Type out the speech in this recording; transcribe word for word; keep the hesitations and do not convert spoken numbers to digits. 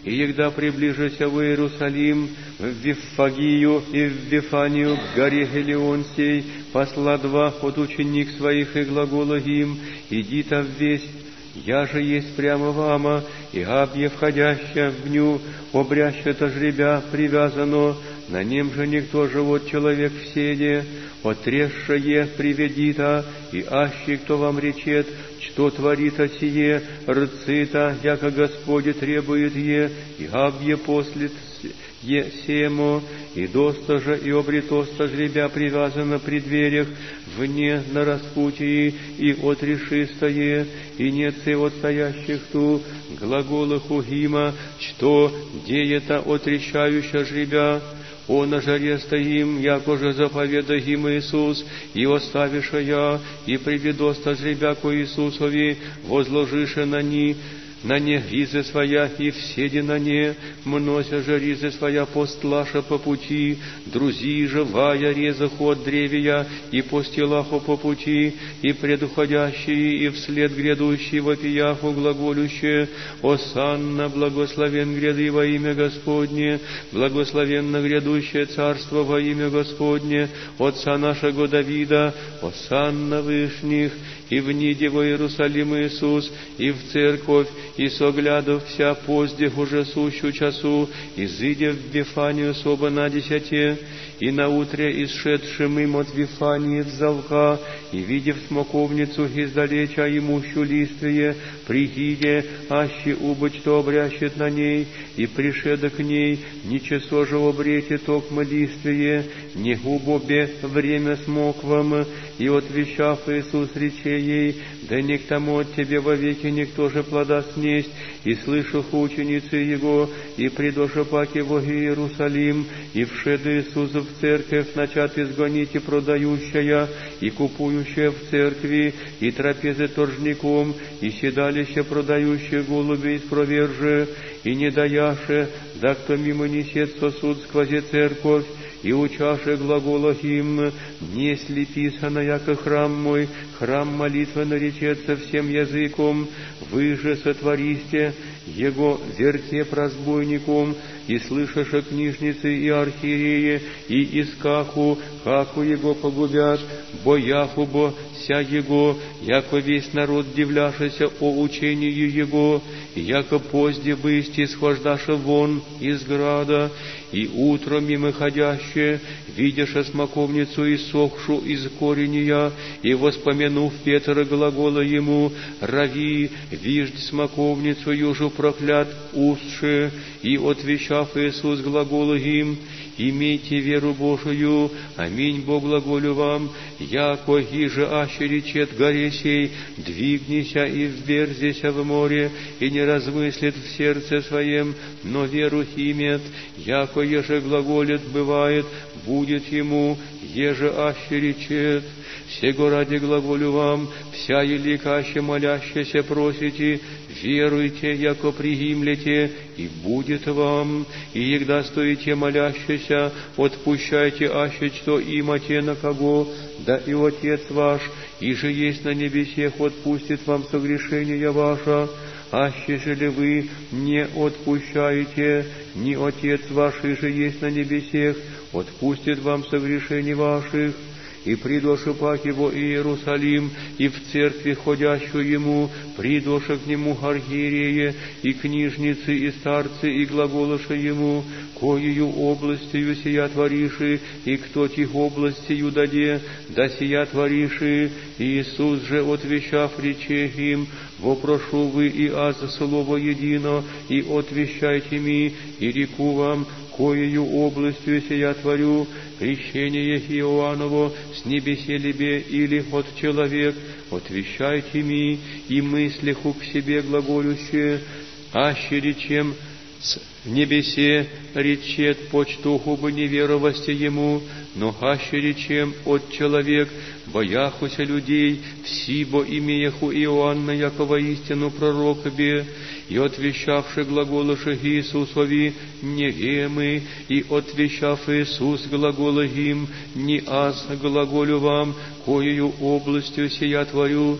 И егда приближися в Иерусалим, в Виффагию и в Вифанию, к горе Гелионсей, посла два от ученик своих и глагола им: идите в весть, я же есть прямо вама, и абье входящая в ню, обряща-то жребя привязано, на нем же никто живот человек в седе, отрежшее приведита, и аще кто вам речет, что творит сие, рцита, яко Господи требует е, и абье послит е семо, и достожа и обретоста жребя привязано при дверях, вне на распутии, и отрешистое, и нецы отстоящих ту, глаголах угима, что деета отрещающа жребя, о на жаре стоим, яко же заповеда им Иисус, и оставиша я, и приведоста жребя ко Иисусови, возложише на ни, на не ризы своя, и вседи на не, мнося же ризы своя постлаша по пути, друзи живая резах от древия, и постилаху по пути, и предуходящие, и вслед грядущие вопияху глаголющие: осанна, благословен гряды во имя Господне, благословенно грядущее царство во имя Господне, Отца нашего Давида, осанна вышних, и в ниде во Иерусалим Иисус, и в церковь, и соглядов вся поздних уже сущу часу, изыдя в Вифанию соба на десяте, и наутре исшедшим им от Вифании взалка, и видев смоковницу издалеча имущу листвие, прихиде, аще убыть, что обрящет на ней, и пришеда к ней, ничего же обрете токмо листвие, не губобе время смоквам, и отвещав Иисус рече ей: да не к тому от тебе вовеки никто же плода снесть, и слышах ученицы его, и придоша паки во Иерусалим, и вшед Иисус в церковь, начат изгонить и продающая, и купующая в церкви, и трапезы торжником, и седалище продающие голуби из проверже, и не даяше, да кто мимо несет сосуд сквозь церковь, и учаше глагола им: несли писано, яко храм мой, храм молитвы наречется всем языком, вы же сотвористе его верте прозбойником, и слышаше книжницы и архиереи, и искаху, хаку его погубят, бояху бо ся его, яко весь народ дивляшися о учению его, яко позде бысти схождаше вон из града, и утром мимо ходяще, видяше смоковницу иссохшу из коренья, и воспомянув Петра глагола ему: рави, виждь смоковницу южу проклят устше, и отвещав Иисус глагола им: имейте веру Божию, аминь, Бог глаголю вам, яко иже аще речет горе сей, двигнися и вверзися в море, и не размыслит в сердце своем, но веру имет, яко еже глаголит бывает, будет ему, еже аще речет. Сего ради глаголю вам, вся елика аще молящаяся просите, веруйте, яко приимлете, и будет вам, и егда стоите молящися, отпущайте аще что имате на кого, да и Отец ваш, и же есть на небесех, отпустит вам согрешения ваша. Аще же ли вы не отпущаете, ни Отец ваш, и же есть на небесех, отпустит вам согрешения ваших. И придоша пак его Иерусалим, и в церкви ходящую ему, придоша к нему архиереи, и книжницы, и старцы, и глаголоша ему: коею областью сия твориши, и кто тих областью даде, да сия твориши. Иисус же, отвещав рече им: вопрошу вы и аз слово едино, и отвещайте ми, и реку вам, коею областью сия творю, крещение Иоанново с небесе либе или от человек, отвещайте ми, и мыслиху к себе глаголюще, аще речем с небесе речет почтуху бы неверовости ему, но аще речем от человек, бояхуся людей, всибо имеяху Иоанна, яко воистину пророка бе, и отвещавши глаголоши Иисусови: не вемы, и отвещав Иисус глагола им: не аз глаголю вам, коею областью сия творю,